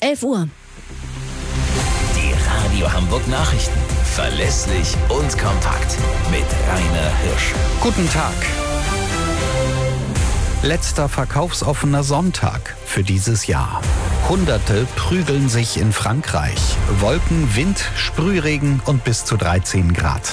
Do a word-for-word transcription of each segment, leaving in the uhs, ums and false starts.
elf Uhr. Die Radio Hamburg Nachrichten. Verlässlich und kompakt. Mit Rainer Hirsch. Guten Tag. Letzter verkaufsoffener Sonntag für dieses Jahr. Hunderte prügeln sich in Frankreich. Wolken, Wind, Sprühregen und bis zu dreizehn Grad.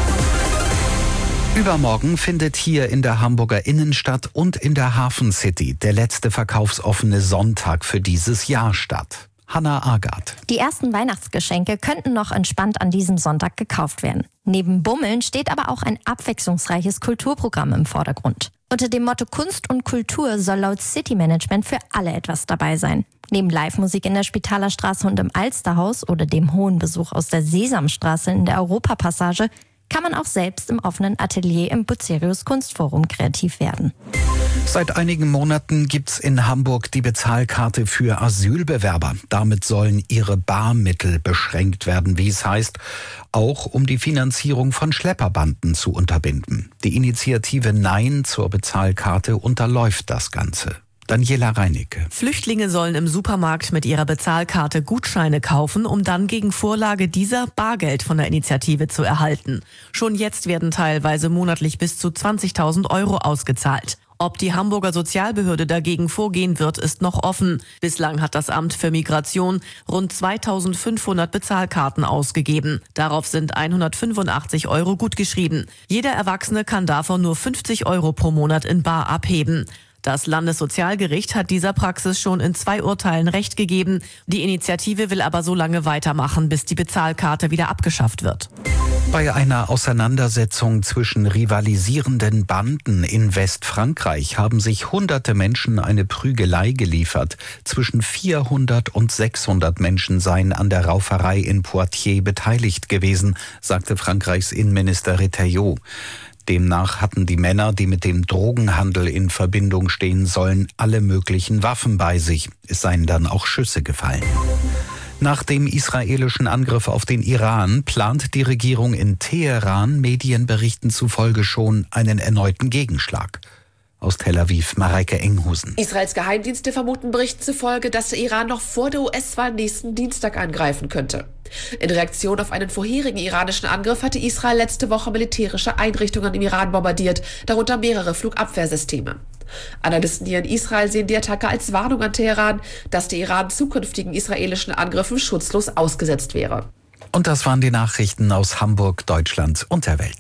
Übermorgen findet hier in der Hamburger Innenstadt und in der Hafen City der letzte verkaufsoffene Sonntag für dieses Jahr statt. Hannah Agarth. Die ersten Weihnachtsgeschenke könnten noch entspannt an diesem Sonntag gekauft werden. Neben Bummeln steht aber auch ein abwechslungsreiches Kulturprogramm im Vordergrund. Unter dem Motto Kunst und Kultur soll laut City Management für alle etwas dabei sein. Neben Live-Musik in der Spitaler Straße und im Alsterhaus oder dem hohen Besuch aus der Sesamstraße in der Europapassage kann man auch selbst im offenen Atelier im Bucerius Kunstforum kreativ werden. Seit einigen Monaten gibt's in Hamburg die Bezahlkarte für Asylbewerber. Damit sollen ihre Barmittel beschränkt werden, wie es heißt, auch um die Finanzierung von Schlepperbanden zu unterbinden. Die Initiative Nein zur Bezahlkarte unterläuft das Ganze. Daniela Reinicke. Flüchtlinge sollen im Supermarkt mit ihrer Bezahlkarte Gutscheine kaufen, um dann gegen Vorlage dieser Bargeld von der Initiative zu erhalten. Schon jetzt werden teilweise monatlich bis zu zwanzigtausend Euro ausgezahlt. Ob die Hamburger Sozialbehörde dagegen vorgehen wird, ist noch offen. Bislang hat das Amt für Migration rund zweitausendfünfhundert Bezahlkarten ausgegeben. Darauf sind hundertfünfundachtzig Euro gutgeschrieben. Jeder Erwachsene kann davon nur fünfzig Euro pro Monat in bar abheben. Das Landessozialgericht hat dieser Praxis schon in zwei Urteilen Recht gegeben. Die Initiative will aber so lange weitermachen, bis die Bezahlkarte wieder abgeschafft wird. Bei einer Auseinandersetzung zwischen rivalisierenden Banden in Westfrankreich haben sich hunderte Menschen eine Prügelei geliefert. Zwischen vierhundert und sechshundert Menschen seien an der Rauferei in Poitiers beteiligt gewesen, sagte Frankreichs Innenminister Retailleau. Demnach hatten die Männer, die mit dem Drogenhandel in Verbindung stehen sollen, alle möglichen Waffen bei sich. Es seien dann auch Schüsse gefallen. Nach dem israelischen Angriff auf den Iran plant die Regierung in Teheran Medienberichten zufolge schon einen erneuten Gegenschlag. Aus Tel Aviv, Mareike Enghusen. Israels Geheimdienste vermuten Berichten zufolge, dass der Iran noch vor der U S-Wahl nächsten Dienstag angreifen könnte. In Reaktion auf einen vorherigen iranischen Angriff hatte Israel letzte Woche militärische Einrichtungen im Iran bombardiert, darunter mehrere Flugabwehrsysteme. Analysten hier in Israel sehen die Attacke als Warnung an Teheran, dass der Iran zukünftigen israelischen Angriffen schutzlos ausgesetzt wäre. Und das waren die Nachrichten aus Hamburg, Deutschland und der Welt.